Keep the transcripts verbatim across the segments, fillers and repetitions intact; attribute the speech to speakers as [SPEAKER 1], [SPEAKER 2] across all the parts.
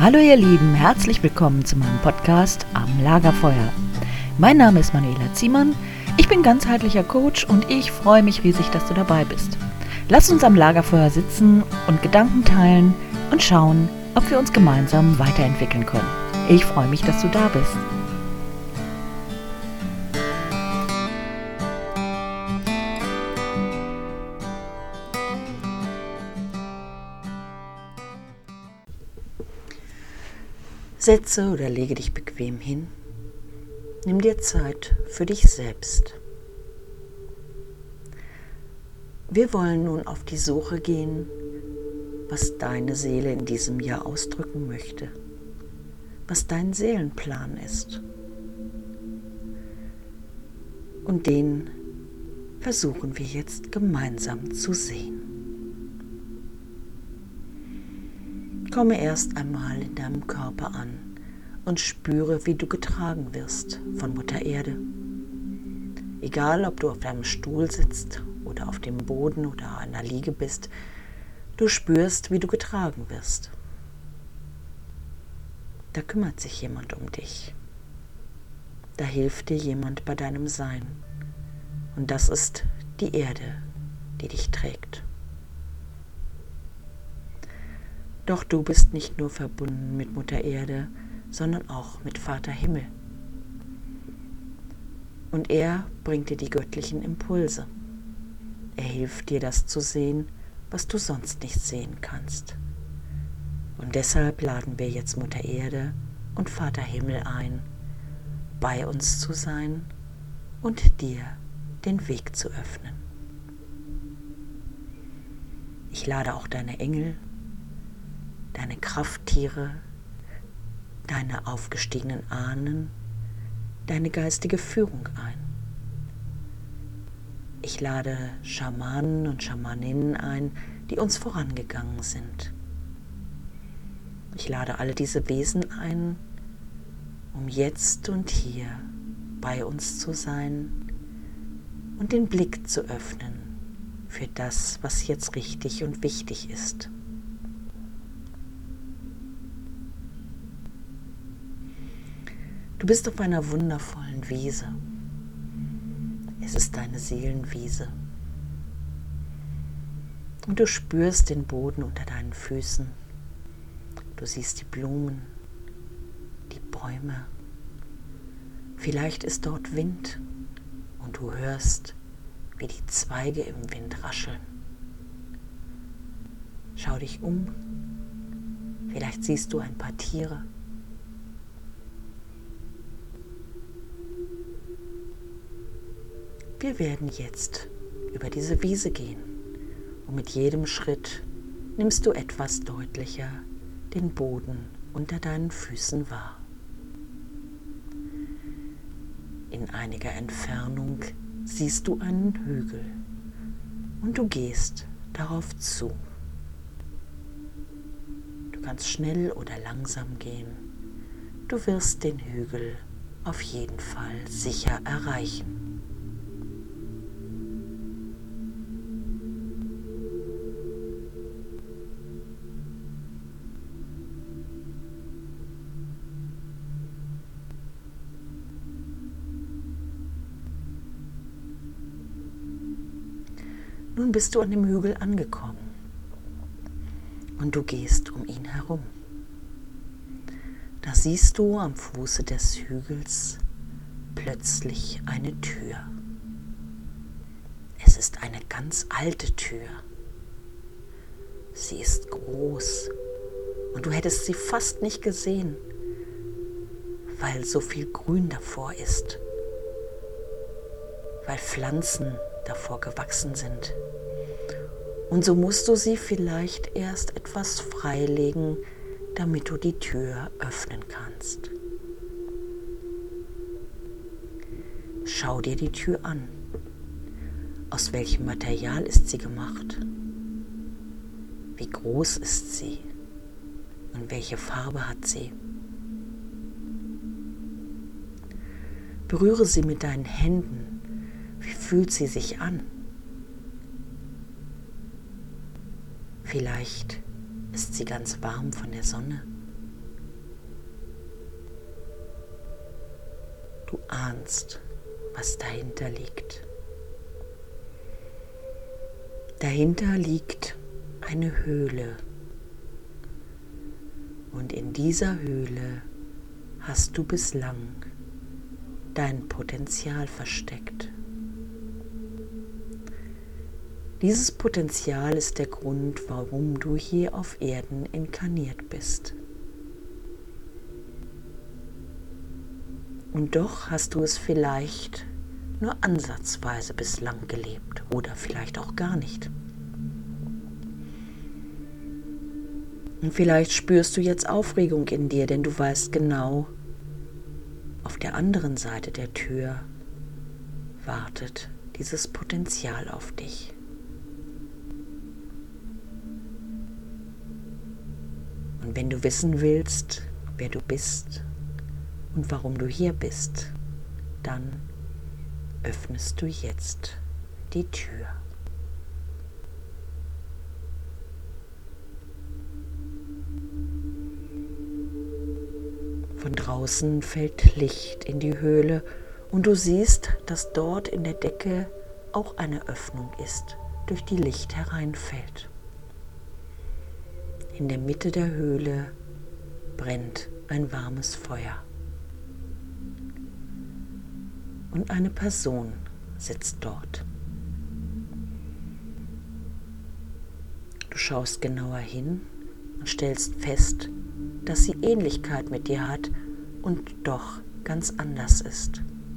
[SPEAKER 1] Hallo ihr Lieben, herzlich willkommen zu meinem Podcast Am Lagerfeuer. Mein Name ist Manuela Ziemann, ich bin ganzheitlicher Coach und ich freue mich riesig, dass du dabei bist. Lass uns am Lagerfeuer sitzen und Gedanken teilen und schauen, ob wir uns gemeinsam weiterentwickeln können. Ich freue mich, dass du da bist. Setze oder lege dich bequem hin. Nimm dir Zeit für dich selbst. Wir wollen nun auf die Suche gehen, was deine Seele in diesem Jahr ausdrücken möchte, was dein Seelenplan ist. Und den versuchen wir jetzt gemeinsam zu sehen. Komme erst einmal in deinem Körper an und spüre, wie du getragen wirst von Mutter Erde. Egal, ob du auf deinem Stuhl sitzt oder auf dem Boden oder an der Liege bist, du spürst, wie du getragen wirst. Da kümmert sich jemand um dich. Da hilft dir jemand bei deinem Sein. Und das ist die Erde, die dich trägt. Doch du bist nicht nur verbunden mit Mutter Erde, sondern auch mit Vater Himmel. Und er bringt dir die göttlichen Impulse. Er hilft dir, das zu sehen, was du sonst nicht sehen kannst. Und deshalb laden wir jetzt Mutter Erde und Vater Himmel ein, bei uns zu sein und dir den Weg zu öffnen. Ich lade auch deine Engel, deine Krafttiere, deine aufgestiegenen Ahnen, deine geistige Führung ein. Ich lade Schamanen und Schamaninnen ein, die uns vorangegangen sind. Ich lade alle diese Wesen ein, um jetzt und hier bei uns zu sein und den Blick zu öffnen für das, was jetzt richtig und wichtig ist. Du bist auf einer wundervollen Wiese. Es ist deine Seelenwiese. Und du spürst den Boden unter deinen Füßen. Du siehst die Blumen, die Bäume. Vielleicht ist dort Wind und du hörst, wie die Zweige im Wind rascheln. Schau dich um. Vielleicht siehst du ein paar Tiere. Wir werden jetzt über diese Wiese gehen und mit jedem Schritt nimmst du etwas deutlicher den Boden unter deinen Füßen wahr. In einiger Entfernung siehst du einen Hügel und du gehst darauf zu. Du kannst schnell oder langsam gehen. Du wirst den Hügel auf jeden Fall sicher erreichen. Nun bist du an dem Hügel angekommen und du gehst um ihn herum. Da siehst du am Fuße des Hügels plötzlich eine Tür. Es ist eine ganz alte Tür. Sie ist groß und du hättest sie fast nicht gesehen, weil so viel Grün davor ist, weil Pflanzen davor gewachsen sind. Und so musst du sie vielleicht erst etwas freilegen, damit du die Tür öffnen kannst. Schau dir die Tür an. Aus welchem Material ist sie gemacht? Wie groß ist sie? Und welche Farbe hat sie? Berühre sie mit deinen Händen. Wie fühlt sie sich an? Vielleicht ist sie ganz warm von der Sonne. Du ahnst, was dahinter liegt. Dahinter liegt eine Höhle. Und in dieser Höhle hast du bislang dein Potenzial versteckt. Dieses Potenzial ist der Grund, warum du hier auf Erden inkarniert bist. Und doch hast du es vielleicht nur ansatzweise bislang gelebt oder vielleicht auch gar nicht. Und vielleicht spürst du jetzt Aufregung in dir, denn du weißt genau, auf der anderen Seite der Tür wartet dieses Potenzial auf dich. Und wenn du wissen willst, wer du bist und warum du hier bist, dann öffnest du jetzt die Tür. Von draußen fällt Licht in die Höhle und du siehst, dass dort in der Decke auch eine Öffnung ist, durch die Licht hereinfällt. In der Mitte der Höhle brennt ein warmes Feuer. Und eine Person sitzt dort. Du schaust genauer hin und stellst fest, dass sie Ähnlichkeit mit dir hat und doch ganz anders ist.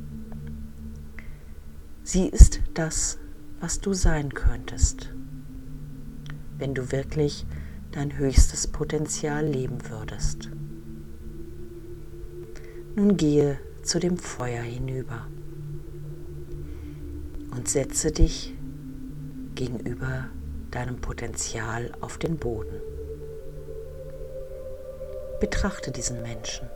[SPEAKER 1] Sie ist das, was du sein könntest, wenn du wirklich dein höchstes Potenzial leben würdest. Nun gehe zu dem Feuer hinüber und setze dich gegenüber deinem Potenzial auf den Boden. Betrachte diesen Menschen.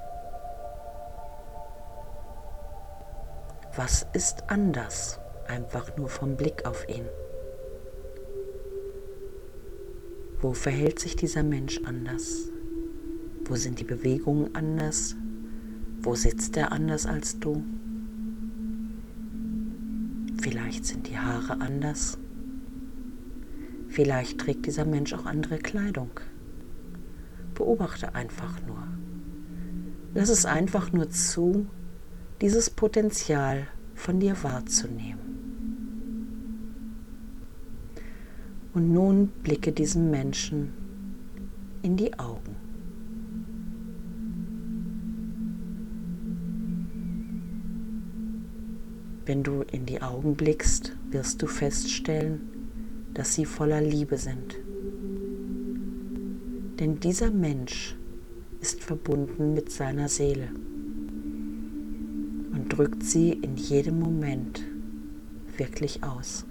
[SPEAKER 1] Was ist anders, einfach nur vom Blick auf ihn? Wo verhält sich dieser Mensch anders? Wo sind die Bewegungen anders? Wo sitzt er anders als du? Vielleicht sind die Haare anders. Vielleicht trägt dieser Mensch auch andere Kleidung. Beobachte einfach nur. Lass es einfach nur zu, dieses Potenzial von dir wahrzunehmen. Und nun blicke diesem Menschen in die Augen. Wenn du in die Augen blickst, wirst du feststellen, dass sie voller Liebe sind. Denn dieser Mensch ist verbunden mit seiner Seele und drückt sie in jedem Moment wirklich aus.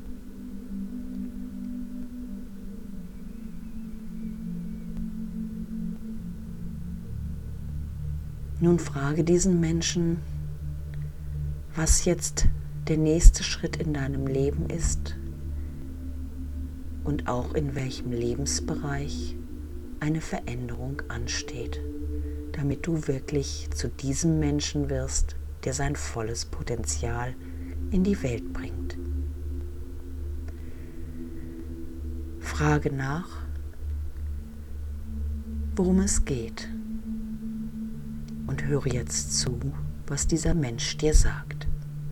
[SPEAKER 1] Nun frage diesen Menschen, was jetzt der nächste Schritt in deinem Leben ist und auch in welchem Lebensbereich eine Veränderung ansteht, damit du wirklich zu diesem Menschen wirst, der sein volles Potenzial in die Welt bringt. Frage nach, worum es geht, und höre jetzt zu, was dieser Mensch dir sagt.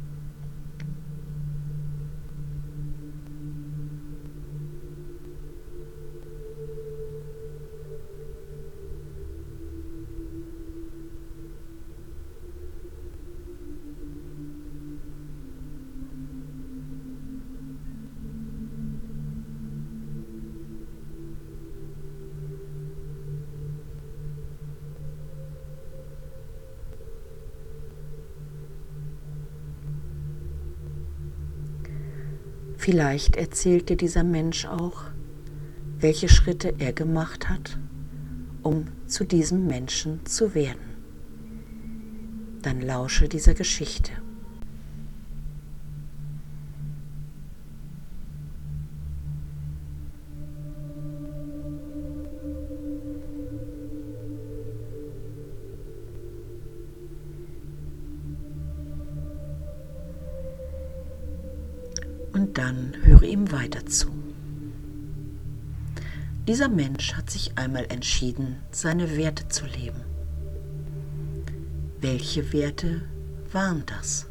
[SPEAKER 1] Vielleicht erzählt dir dieser Mensch auch, welche Schritte er gemacht hat, um zu diesem Menschen zu werden. Dann lausche dieser Geschichte. Und dann höre ihm weiter zu. Dieser Mensch hat sich einmal entschieden, seine Werte zu leben. Welche Werte waren das?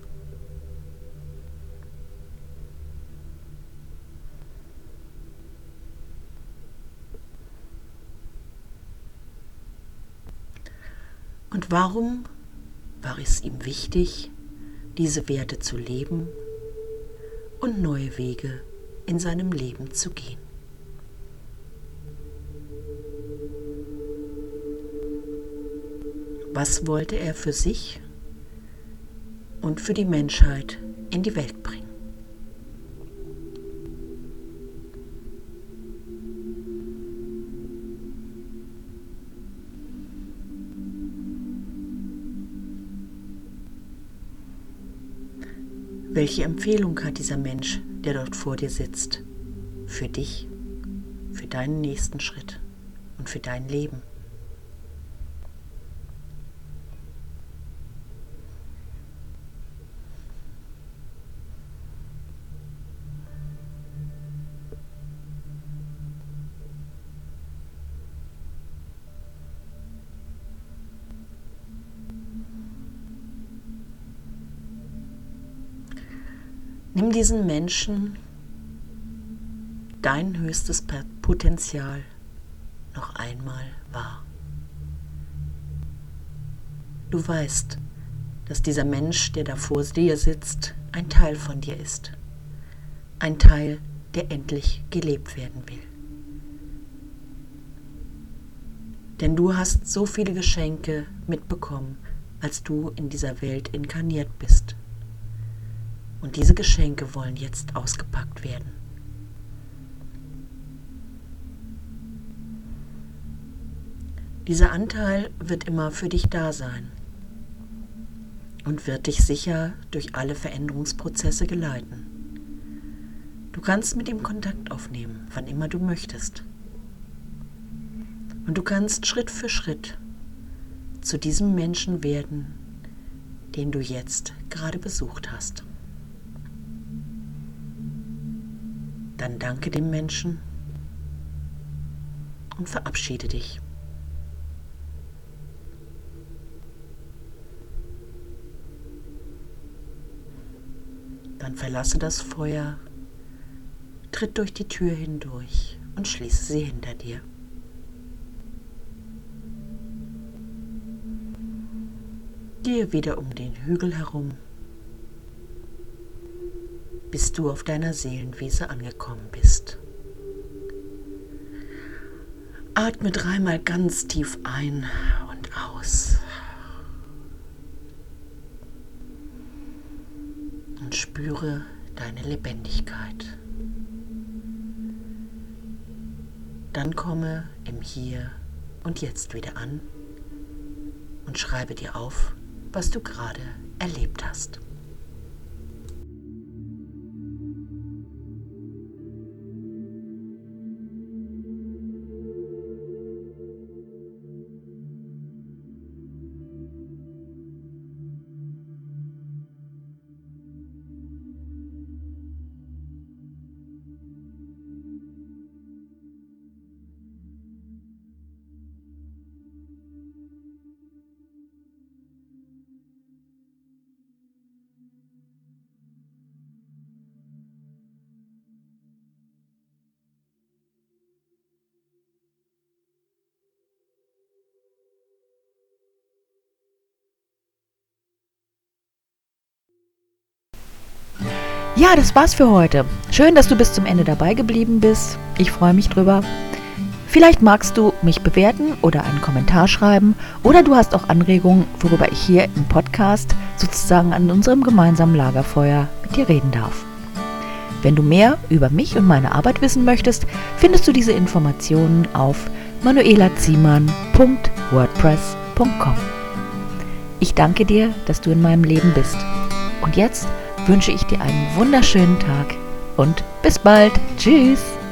[SPEAKER 1] Und warum war es ihm wichtig, diese Werte zu leben und neue Wege in seinem Leben zu gehen? Was wollte er für sich und für die Menschheit in die Welt bringen? Welche Empfehlung hat dieser Mensch, der dort vor dir sitzt, für dich, für deinen nächsten Schritt und für dein Leben? Nimm diesen Menschen, dein höchstes Potenzial, noch einmal wahr. Du weißt, dass dieser Mensch, der da vor dir sitzt, ein Teil von dir ist. Ein Teil, der endlich gelebt werden will. Denn du hast so viele Geschenke mitbekommen, als du in dieser Welt inkarniert bist. Und diese Geschenke wollen jetzt ausgepackt werden. Dieser Anteil wird immer für dich da sein und wird dich sicher durch alle Veränderungsprozesse geleiten. Du kannst mit ihm Kontakt aufnehmen, wann immer du möchtest. Und du kannst Schritt für Schritt zu diesem Menschen werden, den du jetzt gerade besucht hast. Dann danke dem Menschen und verabschiede dich. Dann verlasse das Feuer, tritt durch die Tür hindurch und schließe sie hinter dir. Gehe wieder um den Hügel herum, bis du auf deiner Seelenwiese angekommen bist. Atme dreimal ganz tief ein und aus. Und spüre deine Lebendigkeit. Dann komme im Hier und Jetzt wieder an und schreibe dir auf, was du gerade erlebt hast.
[SPEAKER 2] Ja, das war's für heute. Schön, dass du bis zum Ende dabei geblieben bist. Ich freue mich drüber. Vielleicht magst du mich bewerten oder einen Kommentar schreiben oder du hast auch Anregungen, worüber ich hier im Podcast sozusagen an unserem gemeinsamen Lagerfeuer mit dir reden darf. Wenn du mehr über mich und meine Arbeit wissen möchtest, findest du diese Informationen auf manuela ziemann punkt wordpress punkt com. Ich danke dir, dass du in meinem Leben bist. Und jetzt wünsche ich dir einen wunderschönen Tag und bis bald. Tschüss.